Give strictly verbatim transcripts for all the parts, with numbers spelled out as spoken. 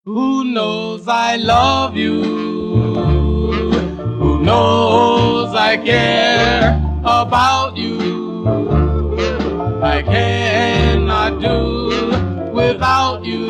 Who knows I love you? Who knows I care about you? I cannot do without you.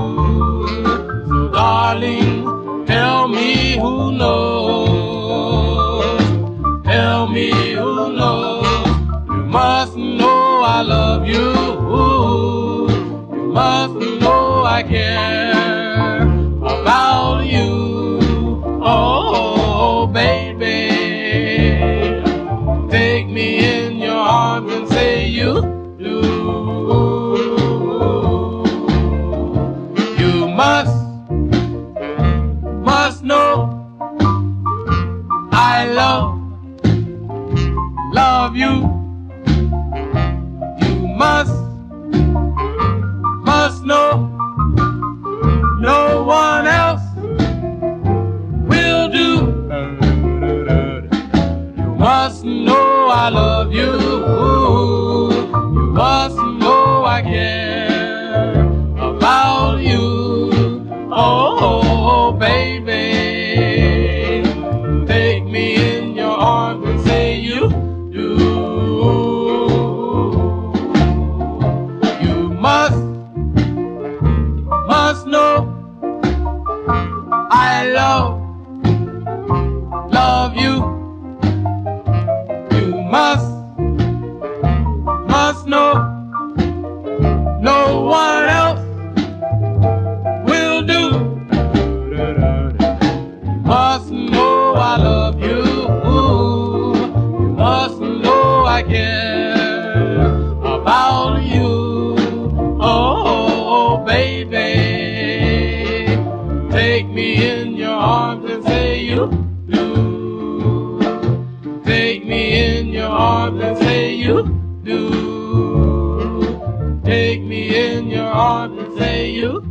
So darling, tell me who knows. Tell me who knows. You must know I love you. You must know I care about you. Oh, baby, take me in your arms and say you do. You must, must know I love, love you. You must, must know no one else will do. You must know I love you. You must know I care about you. Oh, baby, take me in your arms and say you do. You must, must know I love, love you. You must, must know no one else will do. You must know I love you. You must know I care about you. Oh, baby, take me in your arms and say you do. Take me in your arms and say you do. Take me in your arms and say you